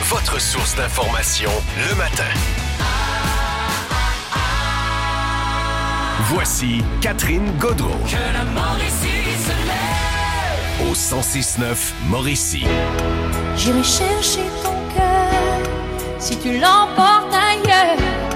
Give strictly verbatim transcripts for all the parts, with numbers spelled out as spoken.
votre source d'information le matin. Voici Catherine Gaudreau. Que la Mauricie se lève. Au cent six neuf Mauricie. J'irai chercher ton cœur si tu l'emportes ailleurs.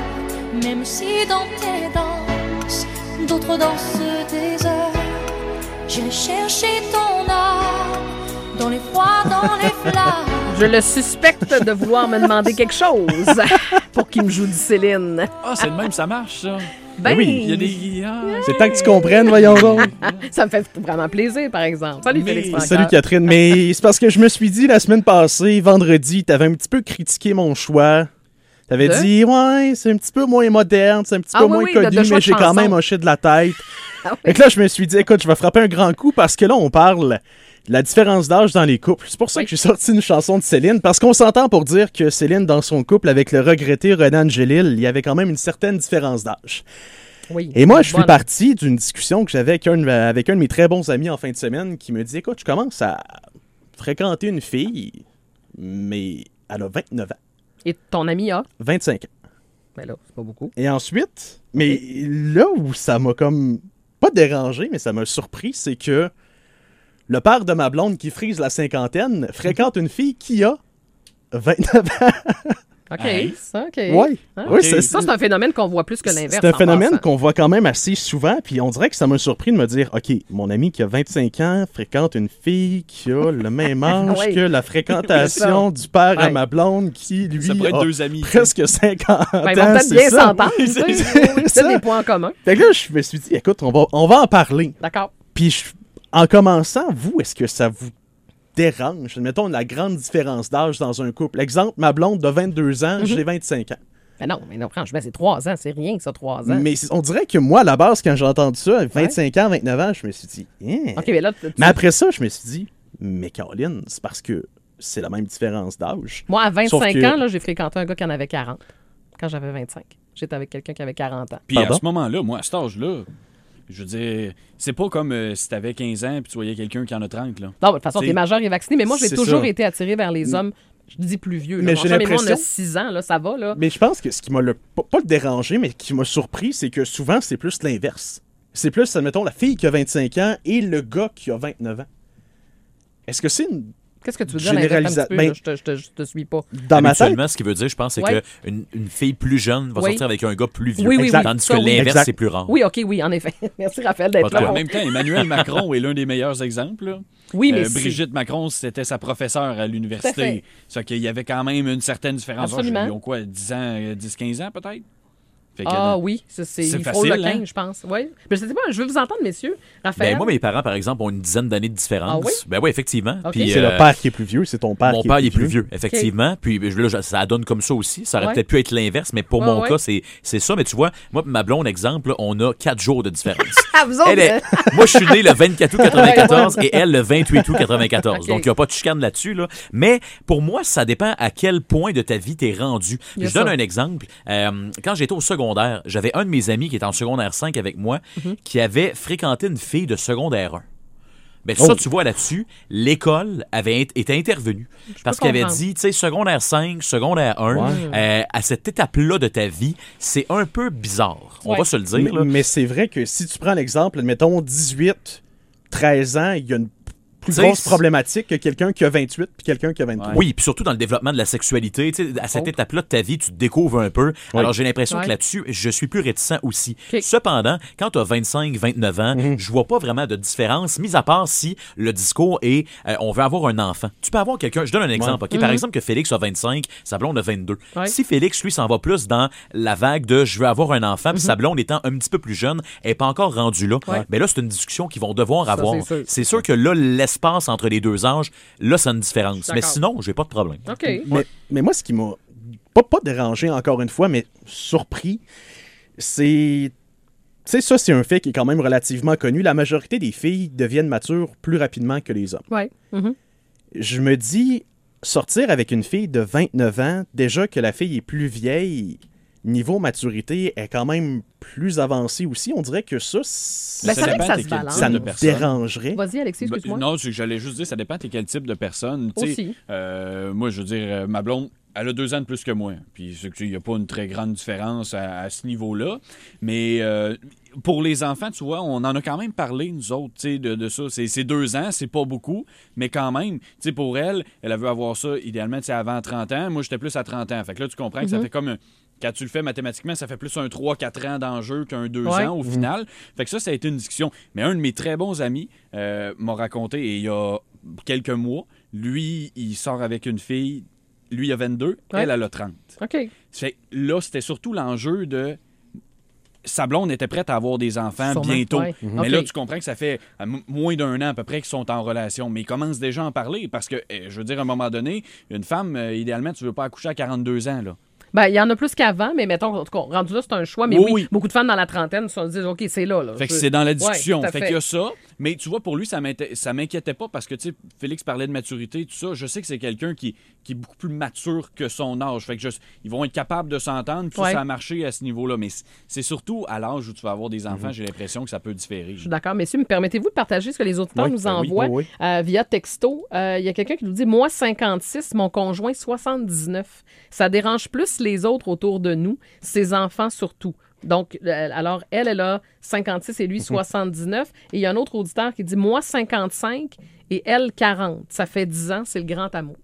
Même si dans tes danses, d'autres dansent des heures. J'irai chercher ton âme dans les froids, dans les flammes. Je le suspecte de vouloir me demander quelque chose pour qu'il me joue du Céline. Ah, c'est le même, ça marche, ça. Ben, oui. Il y a des... Ah, C'est temps que tu comprennes, voyons donc. ça me fait vraiment plaisir, par exemple. Salut, Mais- Félix Francaire. Salut Catherine, mais c'est parce que je me suis dit la semaine passée, vendredi, t'avais un petit peu critiqué mon choix. T'avais De? dit, ouais, c'est un petit peu moins moderne, c'est un petit Ah peu oui, moins oui, de- connu, de choix mais de j'ai quand chansons. même hoché de la tête. Ah oui. Et que là, je me suis dit, écoute, je vais frapper un grand coup parce que là, on parle de la différence d'âge dans les couples. C'est pour ça Oui. que j'ai sorti une chanson de Céline, parce qu'on s'entend pour dire que Céline, dans son couple avec le regretté Renan Angelil, il y avait quand même une certaine différence d'âge. Oui. Et moi, je suis Bonne. parti d'une discussion que j'avais avec un, avec un de mes très bons amis en fin de semaine qui me dit, écoute, je commence à fréquenter une fille, mais elle a vingt-neuf ans, Et ton ami a? vingt-cinq ans. Ben là, c'est pas beaucoup. Et ensuite, mais là où ça m'a comme pas dérangé, mais ça m'a surpris, c'est que le père de ma blonde qui frise la cinquantaine fréquente une fille qui a vingt-neuf ans. OK. Hey. Ça, OK. Ouais. Ah, Oui, ok. c'est Ça, c'est un phénomène qu'on voit plus que l'inverse. C'est un en phénomène passant. qu'on voit quand même assez souvent, puis on dirait que ça m'a surpris de me dire, OK, mon ami qui a vingt-cinq ans fréquente une fille qui a le même âge Oui. que la fréquentation du père à Ouais. ma blonde qui, lui, Ça pourrait être a deux amis. presque cinquante Ben, ans. ils vont peut-être c'est bien ça. s'entendre. tu sais. C'est- Oui, oui, c'est c'est ça. des points en commun. Fait que là, je me suis dit, écoute, on va, on va en parler. D'accord. Puis, je- en commençant, vous, est-ce que ça vous dérange? Mettons la grande différence d'âge dans un couple. Exemple, ma blonde de vingt-deux ans, Mhm. j'ai vingt-cinq ans. Ben non, mais non, franchement, c'est trois ans. C'est rien, ça, trois ans. Mais c'est- on dirait que moi, à la base, quand j'ai entendu ça, vingt-cinq ans, vingt-neuf ans, je me suis dit, Hein? OK, mais là, tu- Mais après ça, je me suis dit, mais Caroline, c'est parce que c'est la même différence d'âge. moi, à Sauf vingt-cinq que- ans, là, j'ai fréquenté un gars qui en avait quarante. Quand j'avais vingt-cinq. J'étais avec quelqu'un qui avait quarante ans. Puis Pardon? à ce moment-là, moi, à cet âge-là, je veux dire, c'est pas comme euh, si t'avais quinze ans puis tu voyais quelqu'un qui en a trente, là. Non, de toute façon, C'est- t'es majeur et vacciné, mais moi, j'ai c'est toujours ça. été attiré vers les hommes, je dis plus vieux. Là. Mais Mon j'ai chum et moi, on a l'impression- six ans, là, ça va, là. Mais je pense que ce qui m'a le, pas, pas le dérangé, mais qui m'a surpris, c'est que souvent, c'est plus l'inverse. C'est plus, admettons, la fille qui a vingt-cinq ans et le gars qui a vingt-neuf ans. Est-ce que c'est une... Qu'est-ce que tu veux dire, l'inverse, un Généralisa- petit peu, ben- là? je, te, je, te, je te suis pas. Dans ma tête? Habituellement, ce qu'il veut dire, je pense, c'est Ouais. qu'une une fille plus jeune va Oui. sortir avec un gars plus vieux. Oui, oui, oui. Tandis Ça, que oui. l'inverse, Exact. c'est plus rare. Oui, OK, oui, en effet. Merci, Raphaël, d'être Pas de là. En même temps, Emmanuel Macron est l'un des meilleurs exemples, là. Oui, mais Euh, si. Brigitte Macron, c'était sa professeure à Tout à fait. l'université. Ça fait qu'il y avait quand même une certaine différence. Absolument. Ils ont quoi, dix ans, euh, dix quinze ans peut-être? Fait que, Ah euh, oui, ça, c'est, c'est il frôle le facile, hein? quinze, je pense. Oui. Mais je sais pas, je veux vous entendre, messieurs. Raphaël. Ben, moi, mes parents, par exemple, ont une dizaine d'années de différence. Ah oui? Ben oui, effectivement. Ok. Puis, C'est euh, le père qui est plus vieux, c'est ton père Mon qui père, est il est plus plus vieux. vieux, effectivement. Puis je- là, je- ça donne comme ça aussi. Ça aurait Ouais. peut-être pu être l'inverse, mais pour Ouais, mon ouais. cas, c'est c'est ça. Mais tu vois, moi et ma blonde, exemple, là, on a quatre jours de différence. Ah, vous autres, Elle est- moi, je suis né le vingt-quatre août quatre-vingt-quatorze et elle le vingt-huit août quatre-vingt-quatorze. Ok. Donc, il n'y a pas de chicane là-dessus. Là. Mais pour moi, ça dépend à quel point de ta vie t'es rendu. Il y a Je donne ça. un exemple. Euh, quand j'étais au secondaire, j'avais un de mes amis qui était en secondaire cinq avec moi Mhm. qui avait fréquenté une fille de secondaire un. Ben ça, Oh. tu vois là-dessus, l'école avait int- été intervenue parce peux qu'elle avait comprendre. dit, tu sais, secondaire cinq, secondaire un, Ouais. euh, à cette étape-là de ta vie, c'est un peu bizarre. On Ouais. va se le dire. Mais, là. mais c'est vrai que si tu prends l'exemple, admettons dix-huit, treize ans, il y a une plus T'sais, grosse c'est- problématique que quelqu'un qui a vingt-huit puis quelqu'un qui a vingt-trois. Oui, puis surtout dans le développement de la sexualité, tu sais, à cette Oh. étape-là de ta vie, tu te découvres un peu. Oui. Alors j'ai l'impression Ouais. que là-dessus, je suis plus réticent aussi. OK. Cependant, quand tu as vingt-cinq, vingt-neuf ans, Mhm. je vois pas vraiment de différence, mis à part si le discours est euh, on veut avoir un enfant. Tu peux avoir quelqu'un, je donne un exemple, OK? Par exemple que Félix a vingt-cinq, sa blonde a vingt-deux. Ouais. Si Félix, lui, s'en va plus dans la vague de je veux avoir un enfant, puis sa blonde étant un petit peu plus jeune, elle n'est pas encore rendue là, Ouais. ben là, c'est une discussion qu'ils vont devoir Ça, avoir. c'est sûr. C'est sûr que là, l'espace entre les deux âges, là, ça a une différence. Mais D'accord. sinon, j'ai pas de problème. OK. Mais, mais moi, ce qui m'a pas, pas dérangé, encore une fois, mais surpris, c'est... Tu sais, ça, c'est un fait qui est quand même relativement connu. La majorité des filles deviennent matures plus rapidement que les hommes. Ouais. Mhm. Je me dis, sortir avec une fille de vingt-neuf ans, déjà que la fille est plus vieille, niveau maturité est quand même plus avancé aussi. On dirait que ça, c- Ben, c'est vrai que dépend ça t'es se quel balance. ça type me de personne. dérangerait. Vas-y, Alexis, Ben, excuse-moi. non, c'est que j'allais juste dire, ça dépend t'es quel type de personne. Tu sais, Aussi. euh, moi, je veux dire, euh, ma blonde, elle a deux ans de plus que moi. Puis il n'y a pas une très grande différence à, à ce niveau-là. Mais euh, pour les enfants, tu vois, on en a quand même parlé, nous autres, tu sais, de, de ça. C'est, c'est deux ans, c'est pas beaucoup, mais quand même, tu sais, pour elle, elle veut avoir ça idéalement, tu sais, avant trente ans. Moi, j'étais plus à trente ans. Fait que là, tu comprends que Mm-hmm. ça fait comme un... Quand tu le fais mathématiquement, ça fait plus un trois quatre ans d'enjeu qu'un deux Ouais. ans au final. Fait que ça, ça a été une discussion. Mais un de mes très bons amis euh, m'a raconté, et il y a quelques mois, lui, il sort avec une fille, lui, il a vingt-deux, Ouais. elle, elle a trente. OK. Fait que là, c'était surtout l'enjeu de... Sa blonde était prête à avoir des enfants Sûrement, bientôt. ouais. Mais OK. là, tu comprends que ça fait à m- moins d'un an à peu près qu'ils sont en relation. Mais ils commencent déjà à en parler parce que, eh, je veux dire, à un moment donné, une femme, euh, idéalement, tu veux pas accoucher à quarante-deux ans, là. Ben, il y en a plus qu'avant, mais mettons, en tout cas, rendu là, c'est un choix. Mais Oui, oui, oui. beaucoup de femmes dans la trentaine se disent, OK, c'est là. là. Fait que Je- c'est dans la discussion. Ouais, tout à fait fait. qu'il y a ça. Mais tu vois, pour lui, ça m'inté- ça m'inquiétait pas parce que, tu sais, Félix parlait de maturité, tout ça. Je sais que c'est quelqu'un qui, qui est beaucoup plus mature que son âge. Fait que je- ils vont être capables de s'entendre. Puis ça, Ouais. ça a marché à ce niveau-là. Mais c'est- c'est surtout à l'âge où tu vas avoir des enfants, j'ai l'impression que ça peut différer. Je suis d'accord. Messieurs, me permettez-vous de partager ce que les auditeurs Oui, nous ben oui, envoient oui, euh, via texto? Euh, Il y a quelqu'un qui nous dit « Moi, cinquante-six, mon conjoint, soixante-dix-neuf. Ça dérange plus les autres autour de nous, ses enfants surtout. » Donc, euh, alors, elle, elle a cinquante-six et lui, soixante-dix-neuf. Et il y a un autre auditeur qui dit « Moi, cinquante-cinq et elle, quarante. Ça fait dix ans, c'est le grand amour.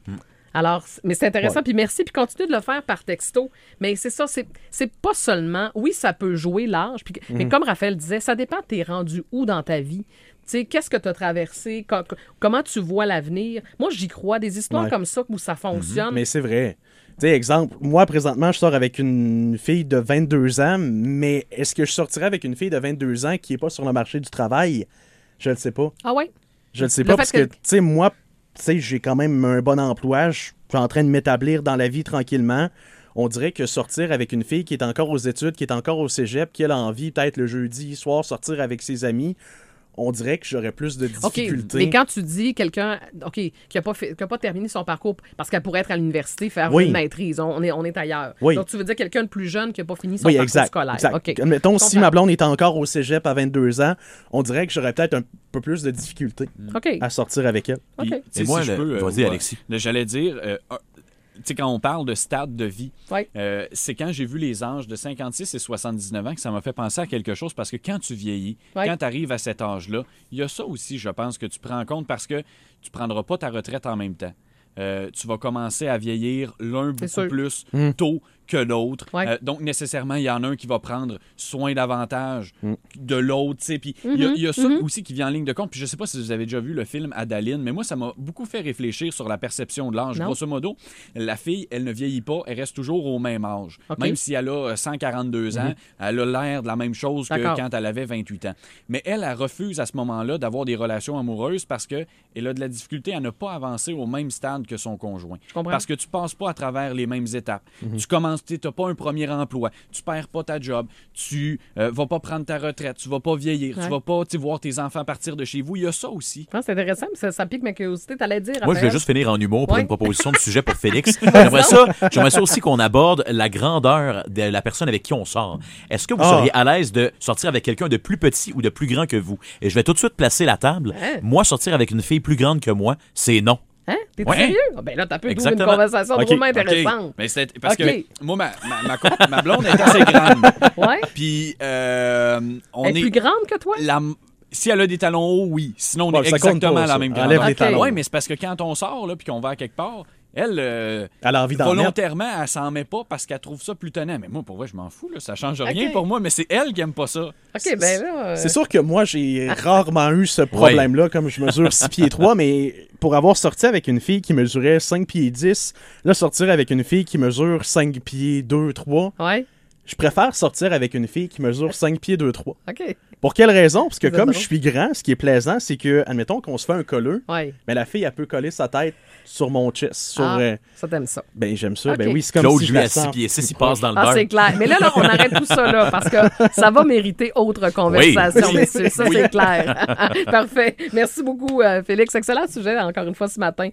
Alors, c- mais c'est intéressant. Ouais. Puis merci. Puis continuez de le faire par texto. Mais c'est ça, c'est, c'est pas seulement... Oui, ça peut jouer l'âge. Puis, mais comme Raphaël disait, ça dépend, t'es rendu où dans ta vie. Tu sais, qu'est-ce que tu as traversé? Co- co- comment tu vois l'avenir? Moi, j'y crois. Des histoires Ouais. comme ça où ça fonctionne. Mais c'est vrai. Tu sais, exemple, moi, présentement, je sors avec une fille de vingt-deux ans, mais est-ce que je sortirais avec une fille de vingt-deux ans qui n'est pas sur le marché du travail? Je ne le sais pas. Ah ouais? Je le sais Le pas fait parce que, que- tu sais, moi, tu sais, j'ai quand même un bon emploi. Je suis en train de m'établir dans la vie tranquillement. On dirait que sortir avec une fille qui est encore aux études, qui est encore au cégep, qui a envie, peut-être le jeudi soir, sortir avec ses amis, on dirait que j'aurais plus de OK, difficultés. mais quand tu dis quelqu'un OK, qui n'a pas, fait- qui a pas terminé son parcours parce qu'elle pourrait être à l'université, faire Oui. une maîtrise, on est, on est ailleurs. Oui. Donc, tu veux dire quelqu'un de plus jeune qui n'a pas fini son Oui, parcours exact. scolaire. exact. OK. Admettons, Je si comprends. ma blonde est encore au cégep à vingt-deux ans, on dirait que j'aurais peut-être un peu plus de difficultés OK. à sortir avec elle. Puis, OK. tu sais, Et moi, si je le- peux, euh, vas-y, ouais, Alexis. là, j'allais dire, euh, un- tu sais, quand on parle de stade de vie, Ouais. euh, c'est quand j'ai vu les âges de cinquante-six et soixante-dix-neuf ans que ça m'a fait penser à quelque chose parce que quand tu vieillis, Ouais. quand tu arrives à cet âge-là, il y a ça aussi, je pense, que tu prends en compte parce que tu prendras pas ta retraite en même temps. Euh, tu vas commencer à vieillir l'un beaucoup sûr. plus tôt que l'autre. Ouais. Euh, donc, nécessairement, il y en a un qui va prendre soin davantage de l'autre. tu sais. Puis, il y a- il y a, ça aussi qui vient en ligne de compte. Puis, je sais pas si vous avez déjà vu le film Adaline, mais moi, ça m'a beaucoup fait réfléchir sur la perception de l'âge. Non. Grosso modo, la fille, elle ne vieillit pas, elle reste toujours au même âge. OK. Même si elle a euh, cent quarante-deux ans, elle a l'air de la même chose que D'accord. quand elle avait vingt-huit ans. Mais elle, elle refuse à ce moment-là d'avoir des relations amoureuses parce qu'elle a de la difficulté à ne pas avancer au même stade que son conjoint. Je comprends. Parce que tu passes pas à travers les mêmes étapes. Tu commences, tu n'as pas un premier emploi, tu perds pas ta job, tu euh, vas pas prendre ta retraite, tu vas pas vieillir, Ouais. tu vas pas tu sais, voir tes enfants partir de chez vous. Il y a ça aussi. Ah, c'est intéressant, mais ça, ça pique ma curiosité. T'allais dire, Moi, je vais Raphaël? juste finir en humour pour Ouais. une proposition de sujet pour Félix. J'aimerais ça, j'aimerais ça aussi qu'on aborde la grandeur de la personne avec qui on sort. Est-ce que vous Ah. seriez à l'aise de sortir avec quelqu'un de plus petit ou de plus grand que vous? Et je vais tout de suite placer la table. Hein? Moi, sortir avec une fille plus grande que moi, c'est non. Hein? T'es Ouais. sérieux? Ah, ben là, t'as pu une Exactement. conversation OK. drôlement OK. intéressante. Mais c'est parce OK. que moi, ma, ma, ma, co- ma blonde est assez grande. Ouais? Puis, euh, on Elle est est. plus grande que toi? la- si elle a des talons hauts, oui. Sinon, on Ouais, est ça compte exactement pas, à la ça. même Enlève grandeur. les talons. Oui, mais c'est parce que quand on sort, là, puis qu'on va à quelque part, elle, euh, Elle a envie d'en mettre. volontairement, elle s'en met pas parce qu'elle trouve ça plus tenant. Mais moi, pour vrai, je m'en fous. Là, ça change rien OK. pour moi, mais c'est elle qui aime pas ça. OK, ben là... euh, C'est sûr que moi, j'ai rarement eu ce problème-là, comme je mesure six pieds trois, mais pour avoir sorti avec une fille qui mesurait cinq pieds dix, là, sortir avec une fille qui mesure cinq pieds deux trois, Ouais? je préfère sortir avec une fille qui mesure cinq pieds deux trois. OK. Pour quelle raison? Parce que C'est comme drôle. je suis grand, ce qui est plaisant, c'est que, admettons qu'on se fait un colleux, Ouais. mais la fille, elle peut coller sa tête sur mon chest. Sur, Ah, euh, ça t'aime ça. ben, j'aime ça. OK. Ben oui, c'est comme Claude, si je lui, la à six sens pieds six, plus il passe proche. dans le Ah, beurre. c'est clair. Mais là, là, on arrête tout ça là parce que ça va mériter autre conversation, Oui. messieurs. Ça, c'est clair. Parfait. Merci beaucoup, euh, Félix. Excellent sujet, encore une fois, ce matin.